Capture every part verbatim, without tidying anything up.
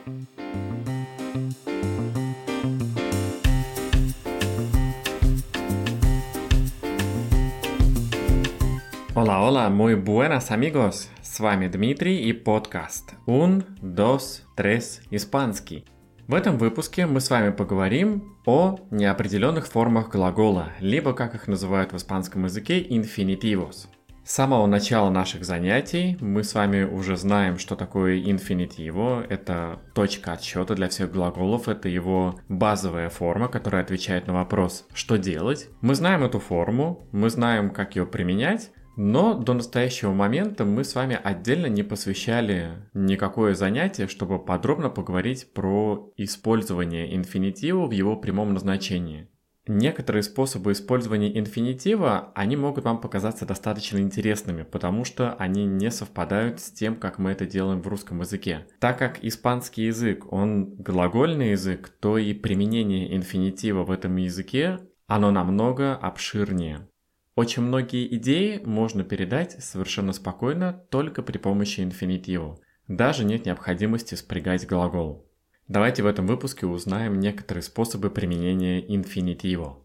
Hola, hola, muy buenas amigos! С вами Дмитрий и подкаст Un, dos, tres, испанский. В этом выпуске мы с вами поговорим о неопределенных формах глагола, либо, как их называют в испанском языке, infinitivos. С самого начала наших занятий мы с вами уже знаем, что такое инфинитиво. Это точка отсчета для всех глаголов, это его базовая форма, которая отвечает на вопрос «что делать?». Мы знаем эту форму, мы знаем, как ее применять, но до настоящего момента мы с вами отдельно не посвящали никакое занятие, чтобы подробно поговорить про использование инфинитива в его прямом назначении. Некоторые способы использования инфинитива, они могут вам показаться достаточно интересными, потому что они не совпадают с тем, как мы это делаем в русском языке. Так как испанский язык, он глагольный язык, то и применение инфинитива в этом языке, оно намного обширнее. Очень многие идеи можно передать совершенно спокойно только при помощи инфинитива. Даже нет необходимости спрягать глагол. Давайте в этом выпуске узнаем некоторые способы применения инфинитива.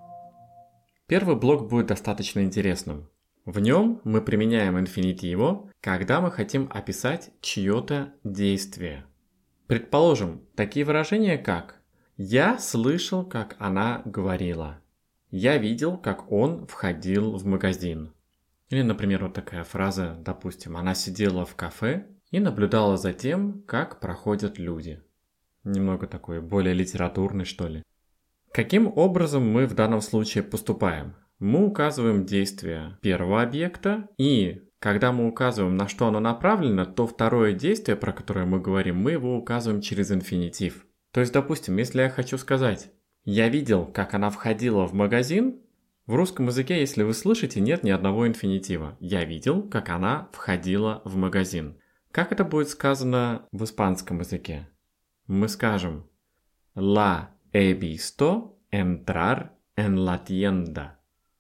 Первый блок будет достаточно интересным. В нем мы применяем инфинитиво, когда мы хотим описать чье-то действие. Предположим, такие выражения как «Я слышал, как она говорила». «Я видел, как он входил в магазин». Или, например, вот такая фраза, допустим, она сидела в кафе и наблюдала за тем, как проходят люди. Немного такой, более литературный, что ли. Каким образом мы в данном случае поступаем? Мы указываем действие первого объекта, и когда мы указываем, на что оно направлено, то второе действие, про которое мы говорим, мы его указываем через инфинитив. То есть, допустим, если я хочу сказать «Я видел, как она входила в магазин», в русском языке, если вы слышите, нет ни одного инфинитива. «Я видел, как она входила в магазин». Как это будет сказано в испанском языке? Мы скажем «La he visto entrar en la tienda».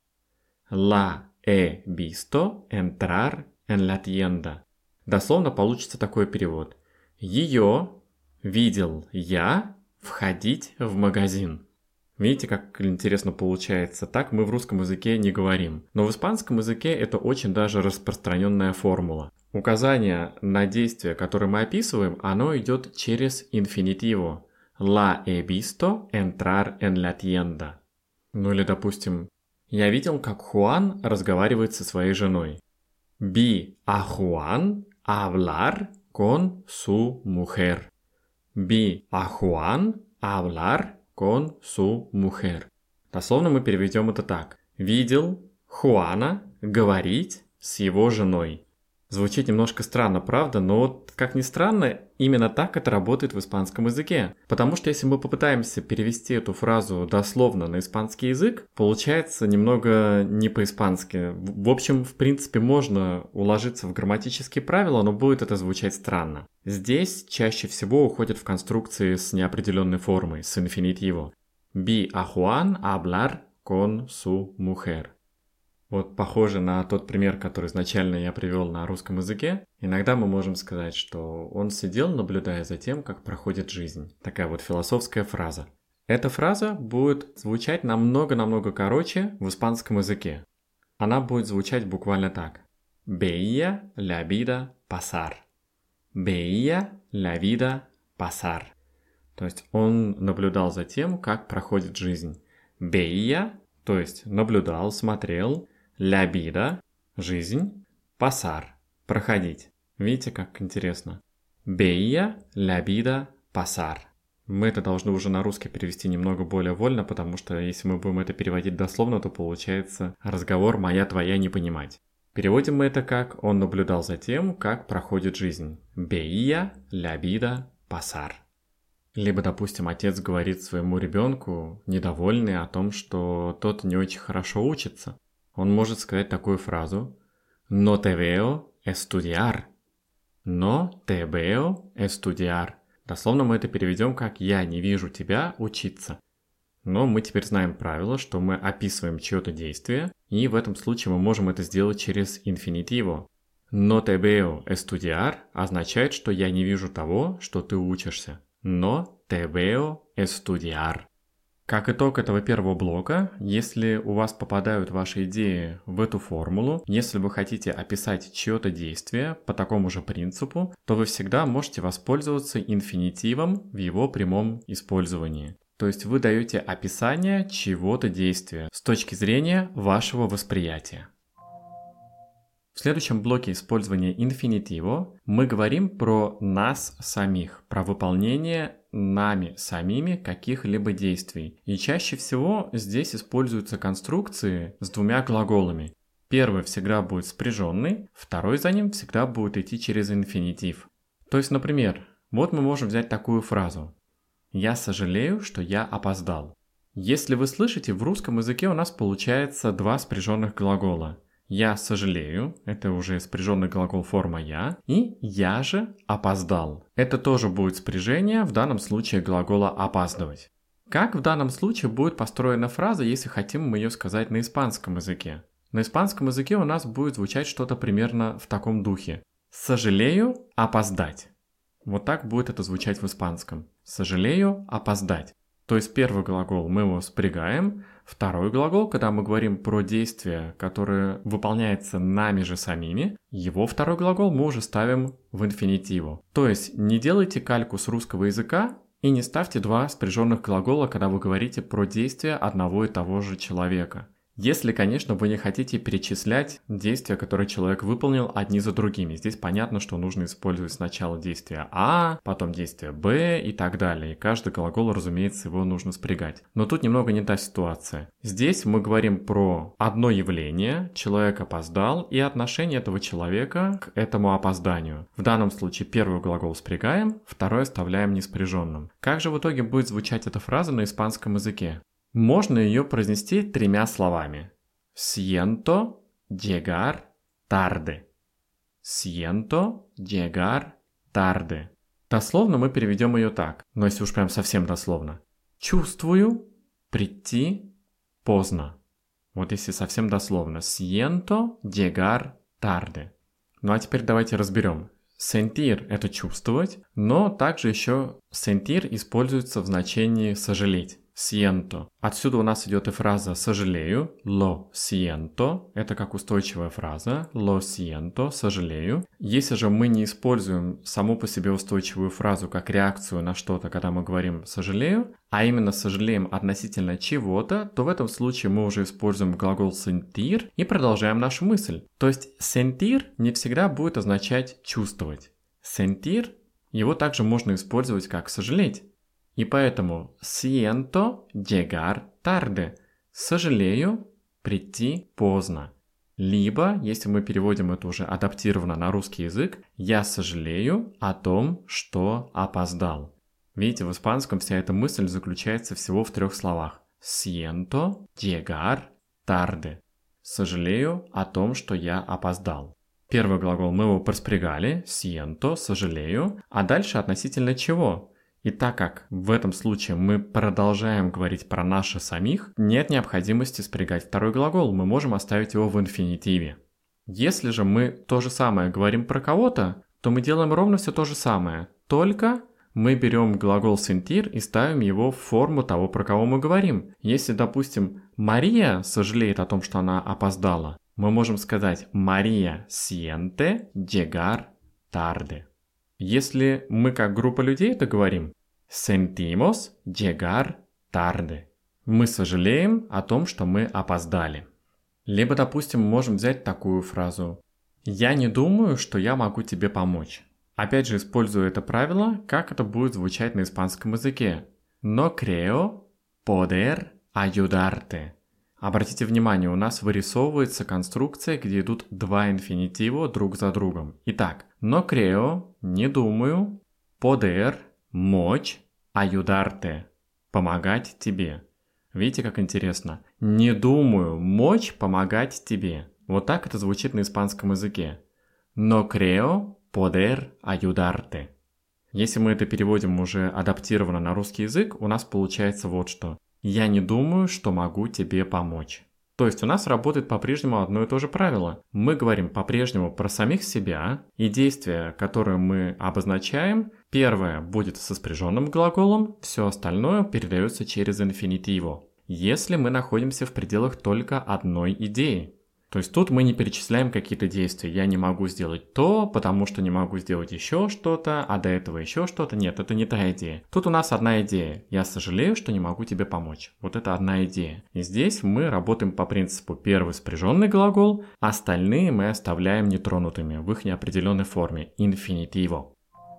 «La he visto entrar en la tienda». Дословно получится такой перевод. «Ее видел я входить в магазин». Видите, как интересно получается. Так мы в русском языке не говорим. Но в испанском языке это очень даже распространенная формула. Указание на действие, которое мы описываем, оно идет через инфинитиво. La he visto entrar en la tienda. Ну или, допустим, я видел, как Хуан разговаривает со своей женой. Vi a Juan hablar con su mujer. Vi a Juan hablar con su mujer. Дословно мы переведем это так. Видел Хуана говорить с его женой. Звучит немножко странно, правда? Но вот, как ни странно, именно так это работает в испанском языке. Потому что если мы попытаемся перевести эту фразу дословно на испанский язык, получается немного не по-испански. В общем, в принципе, можно уложиться в грамматические правила, но будет это звучать странно. Здесь чаще всего уходят в конструкции с неопределенной формой, с инфинитиво. Vi a Juan hablar con su mujer. Вот похоже на тот пример, который изначально я привел на русском языке. Иногда мы можем сказать, что он сидел, наблюдая за тем, как проходит жизнь. Такая вот философская фраза. Эта фраза будет звучать намного-намного короче в испанском языке. Она будет звучать буквально так. Veía la vida pasar. Veía la vida pasar. То есть он наблюдал за тем, как проходит жизнь. Veía, то есть наблюдал, смотрел. La vida, жизнь. Pasar, проходить. Видите, как интересно. Veía la vida pasar. Мы это должны уже на русский перевести немного более вольно, потому что если мы будем это переводить дословно, то получается разговор «моя, твоя» не понимать. Переводим мы это как «он наблюдал за тем, как проходит жизнь». Veía la vida pasar. Либо, допустим, отец говорит своему ребенку, недовольный о том, что тот не очень хорошо учится. Он может сказать такую фразу «No te veo estudiar». «No te veo estudiar». Дословно мы это переведем как «я не вижу тебя учиться». Но мы теперь знаем правило, что мы описываем чье-то действие, и в этом случае мы можем это сделать через инфинитиво. No te veo estudiar означает, что я не вижу того, что ты учишься. No te veo estudiar. Как итог этого первого блока, если у вас попадают ваши идеи в эту формулу, если вы хотите описать чье-то действие по такому же принципу, то вы всегда можете воспользоваться инфинитивом в его прямом использовании. То есть вы даете описание чьего-то действия с точки зрения вашего восприятия. В следующем блоке использования инфинитива мы говорим про нас самих, про выполнение нами самими каких-либо действий. И чаще всего здесь используются конструкции с двумя глаголами. Первый всегда будет спряженный, второй за ним всегда будет идти через инфинитив. То есть, например, вот мы можем взять такую фразу: «Я сожалею, что я опоздал». Если вы слышите, в русском языке у нас получается два спряженных глагола. «Я сожалею» — это уже спряженный глагол форма «я», и «я же опоздал». Это тоже будет спряжение, в данном случае глагола «опаздывать». Как в данном случае будет построена фраза, если хотим мы ее сказать на испанском языке? На испанском языке у нас будет звучать что-то примерно в таком духе. «Сожалею опоздать». Вот так будет это звучать в испанском. «Сожалею опоздать». То есть первый глагол мы его спрягаем, второй глагол, когда мы говорим про действие, которое выполняется нами же самими, его второй глагол мы уже ставим в инфинитиву. То есть не делайте кальку с русского языка и не ставьте два спряженных глагола, когда вы говорите про действие одного и того же человека. Если, конечно, вы не хотите перечислять действия, которые человек выполнил одни за другими. Здесь понятно, что нужно использовать сначала действие А, потом действие Б и так далее. И каждый глагол, разумеется, его нужно спрягать. Но тут немного не та ситуация. Здесь мы говорим про одно явление, человек опоздал, и отношение этого человека к этому опозданию. В данном случае первый глагол спрягаем, второй оставляем неспряженным. Как же в итоге будет звучать эта фраза на испанском языке? Можно ее произнести тремя словами. Siento llegar tarde. Siento llegar tarde. Дословно мы переведем ее так, но если уж прям совсем дословно. Чувствую прийти поздно. Вот если совсем дословно. Siento llegar tarde. Ну а теперь давайте разберем. Sentir – это чувствовать, но также еще sentir используется в значении сожалеть. Siento. Отсюда у нас идет и фраза «сожалею», lo siento, это как устойчивая фраза, lo siento, сожалею. Если же мы не используем саму по себе устойчивую фразу как реакцию на что-то, когда мы говорим «сожалею», а именно сожалеем относительно чего-то, то в этом случае мы уже используем глагол sentir и продолжаем нашу мысль. То есть sentir не всегда будет означать чувствовать. Sentir его также можно использовать как «сожалеть». И поэтому siento llegar tarde. Сожалею прийти поздно. Либо, если мы переводим это уже адаптированно на русский язык, я сожалею о том, что опоздал. Видите, в испанском вся эта мысль заключается всего в трех словах. Siento llegar tarde. Сожалею о том, что я опоздал. Первый глагол мы его проспрягали, siento, сожалею, а дальше относительно чего? И так как в этом случае мы продолжаем говорить про наши самих, нет необходимости спрягать второй глагол, мы можем оставить его в инфинитиве. Если же мы то же самое говорим про кого-то, то мы делаем ровно все то же самое, только мы берем глагол sentir и ставим его в форму того, про кого мы говорим. Если, допустим, Мария сожалеет о том, что она опоздала, мы можем сказать Мария siente llegar tarde. Если мы как группа людей это говорим, sentimos llegar tarde. Мы сожалеем о том, что мы опоздали. Либо, допустим, мы можем взять такую фразу. Я не думаю, что я могу тебе помочь. Опять же, используя это правило, как это будет звучать на испанском языке. No creo poder ayudarte. Обратите внимание, у нас вырисовывается конструкция, где идут два инфинитива друг за другом. Итак, no creo, не думаю, poder, мочь, ayudarte, помогать тебе. Видите, как интересно? Не думаю, мочь, помогать тебе. Вот так это звучит на испанском языке. No creo poder ayudarte. Если мы это переводим уже адаптированно на русский язык, у нас получается вот что. Я не думаю, что могу тебе помочь. То есть у нас работает по-прежнему одно и то же правило. Мы говорим по-прежнему про самих себя, и действия, которые мы обозначаем, первое будет со спряженным глаголом, все остальное передается через инфинитиво. Если мы находимся в пределах только одной идеи. То есть тут мы не перечисляем какие-то действия. Я не могу сделать то, потому что не могу сделать еще что-то, а до этого еще что-то. Нет, это не та идея. Тут у нас одна идея. Я сожалею, что не могу тебе помочь. Вот это одна идея. И здесь мы работаем по принципу первый спряженный глагол, остальные мы оставляем нетронутыми в их неопределенной форме инфинитиво.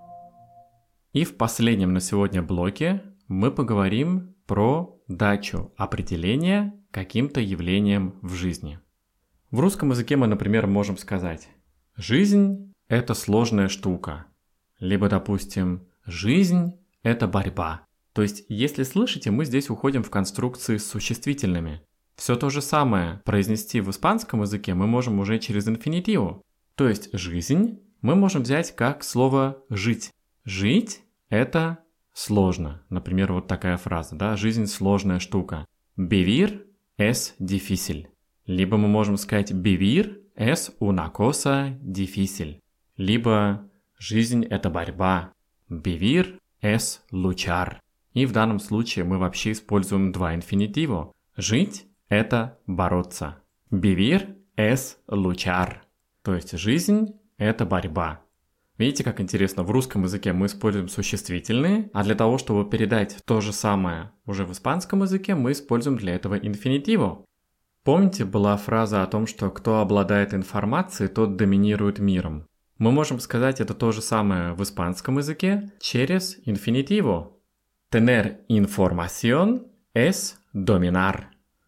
И в последнем на сегодня блоке мы поговорим про дачу определения каким-то явлением в жизни. В русском языке мы, например, можем сказать: «Жизнь – это сложная штука». Либо, допустим, «Жизнь – это борьба». То есть, если слышите, мы здесь уходим в конструкции с существительными. Все то же самое произнести в испанском языке мы можем уже через инфинитиву. То есть, «жизнь» мы можем взять как слово «жить». «Жить» – это сложно. Например, вот такая фраза, да, «Жизнь – сложная штука». «Vivir es difícil». Либо мы можем сказать «Vivir es una cosa difícil». Либо «Жизнь – это борьба». «Vivir es luchar». И в данном случае мы вообще используем два инфинитива. «Жить» – это бороться. «Vivir es luchar». То есть «жизнь» – это борьба. Видите, как интересно, в русском языке мы используем существительные, а для того, чтобы передать то же самое уже в испанском языке, мы используем для этого инфинитиву. Помните, была фраза о том, что кто обладает информацией, тот доминирует миром. Мы можем сказать это то же самое в испанском языке через инфинитиво. Tener información es dominar.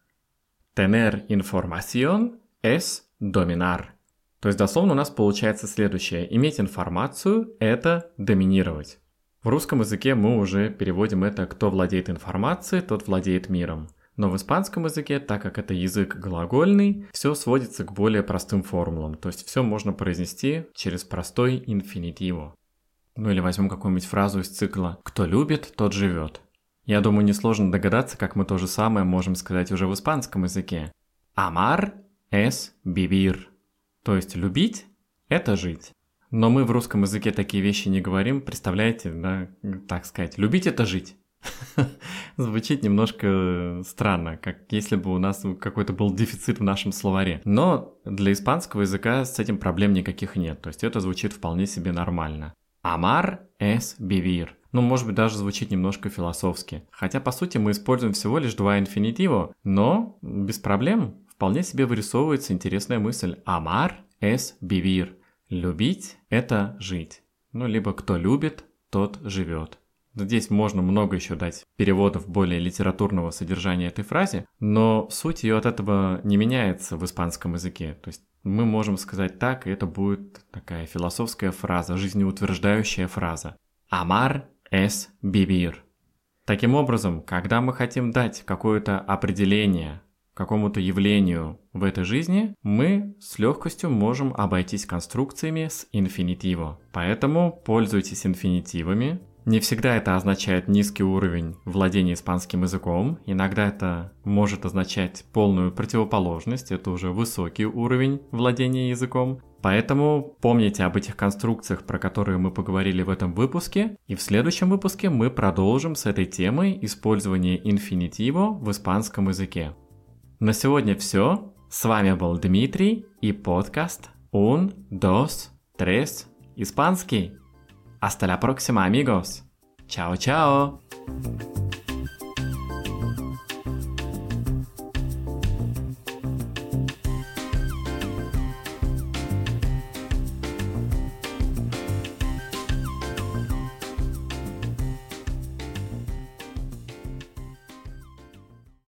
Tener información es dominar. То есть дословно у нас получается следующее. Иметь информацию – это доминировать. В русском языке мы уже переводим это «кто владеет информацией, тот владеет миром». Но в испанском языке, так как это язык глагольный, все сводится к более простым формулам. То есть все можно произнести через простой инфинитиво. Ну или возьмем какую-нибудь фразу из цикла «Кто любит, тот живет». Я думаю, несложно догадаться, как мы то же самое можем сказать уже в испанском языке. Amar es vivir. То есть любить – это жить. Но мы в русском языке такие вещи не говорим. Представляете, да, так сказать, любить – это жить. Звучит немножко странно, как если бы у нас какой-то был дефицит в нашем словаре. Но для испанского языка с этим проблем никаких нет. То есть это звучит вполне себе нормально. Amar es vivir. Ну, может быть, даже звучит немножко философски. Хотя, по сути, мы используем всего лишь два инфинитива, но без проблем вполне себе вырисовывается интересная мысль. Amar es vivir. Любить – это жить. Ну, либо кто любит, тот живет. Здесь можно много еще дать переводов более литературного содержания этой фразы, но суть ее от этого не меняется в испанском языке. То есть мы можем сказать так, и это будет такая философская фраза, жизнеутверждающая фраза. Amar es vivir. Таким образом, когда мы хотим дать какое-то определение какому-то явлению в этой жизни, мы с легкостью можем обойтись конструкциями с инфинитиво. Поэтому пользуйтесь инфинитивами. Не всегда это означает низкий уровень владения испанским языком. Иногда это может означать полную противоположность. Это уже высокий уровень владения языком. Поэтому помните об этих конструкциях, про которые мы поговорили в этом выпуске. И в следующем выпуске мы продолжим с этой темой использования инфинитиво в испанском языке. На сегодня все. С вами был Дмитрий и подкаст Un, dos, tres, испанский. Hasta la próxima, amigos. Chao, chao.